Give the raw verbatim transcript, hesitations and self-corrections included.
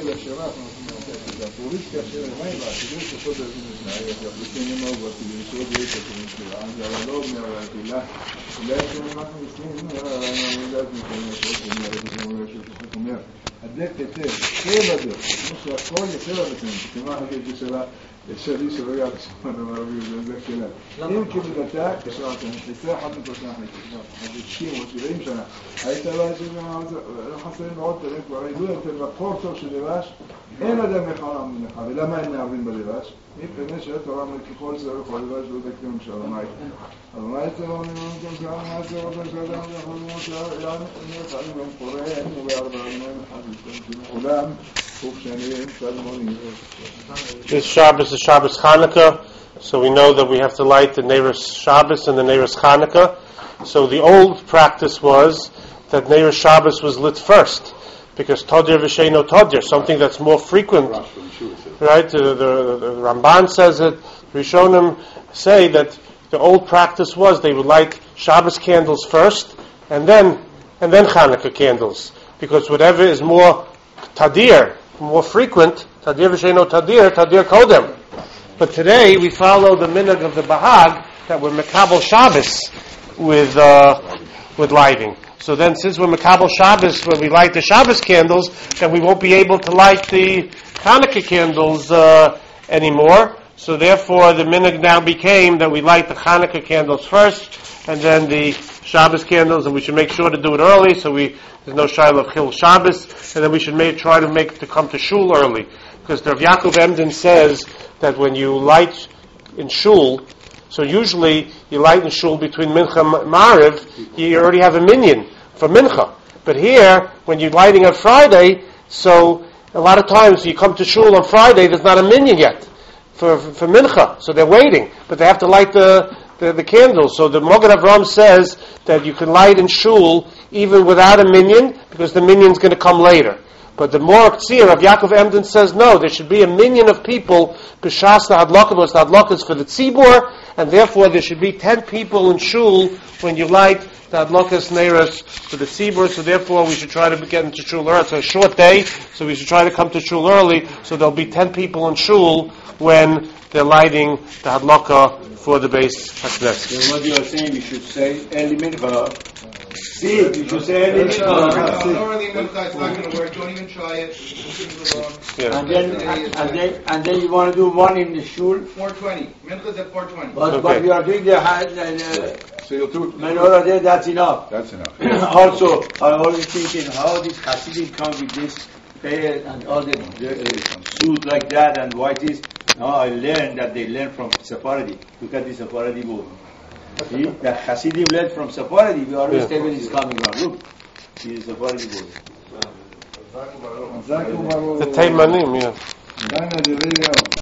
la Sheva, la purista Sheva de Maiva, si tú se puede decir en la área, que tiene más utilizó de eso, que se anda la lobia, la tila, la es una más distinta, no la unidad ni con eso, que no es que no es que comer. Adek te, Sheva de, no se apoya Sheva de, que más que se va الشيء يسوي يا سبحان الله يذكرنا يمكن الأتاك كسرعة الانفتاح حتى تصنع هذا الشيء وسبعين سنة أي تلاجم حتى نعود تلك وعيدون تلك قرصة وشلباش إيه مدى مخارم من الحبي لما إني عظيم بلباش يمكن نشأ ترى من الكفول سيرق ولباش وذكر إن شاء الله معي الله يترون منكم سلام حتى وضع سلام يقول موسى يعني أن يفعل من قرآن وبأربع من حديث غلام This Shabbos is Shabbos Chanukah, so we know that we have to light the Neiros Shabbos and the Neiros Chanukah. So the old practice was that Neiros Shabbos was lit first, because Todir V'Sheino Todir, something that's more frequent, right? The, the, the Ramban says it. Rishonim say that the old practice was they would light Shabbos candles first, and then and then Chanukah candles, because whatever is more Tadir, more frequent, Tadir V'Sheino Tadir, Tadir Kodem. But today we follow the minhag of the Bahag that we're Mekabel Shabbos with uh, with lighting. So then, since we're Mekabel Shabbos when we light the Shabbos candles, then we won't be able to light the Hanukkah candles uh, anymore. So therefore, the minhag now became that we light the Hanukkah candles first, and then the Shabbos candles, and we should make sure to do it early, so we there's no shayla of Chil Shabbos, and then we should make, try to make to come to shul early, because the Rav Yaakov Emden says that when you light in shul, so usually you light in shul between Mincha and Ma'ariv, you already have a minyan for Mincha. But here, when you're lighting on Friday, so a lot of times you come to shul on Friday, there's not a minyan yet for for, for Mincha, so they're waiting, but they have to light the The, the candles. So the Mogen Avram says that you can light in shul even without a minyan, because the minyan's going to come later. But the more Tzir of Yaakov Emden says no, there should be a minyan of people, b'shas nahadlakas, was nahadlakas for the tzibur, and therefore there should be ten people in shul when you light the hadlakas neiros for the tzibur. So therefore we should try to get into shul early. It's a short day, so we should try to come to shul early, so there'll be ten people in shul when they're lighting the hadlaka for the base Haknes. So what you are saying, you should say early mincha. See, you should say early mincha. No early mincha, it's not going to work. Don't even try it. Yeah. And then, and, and then, and then you want to do one in the shul. four twenty. Mincha's at four twenty. But, okay. but you are doing the uh, so you'll do menorah there. That's enough. That's enough. Also, I'm always thinking how these Hasidim come with this hair and all the uh, suit like that and white is. No, I learned that they learn from Sephardi. Look at the Sephardi book. See, that Hasidim learned from Sephardi. We always say when he's coming around. Look, he is Sephardi book. The Teimanim, yeah.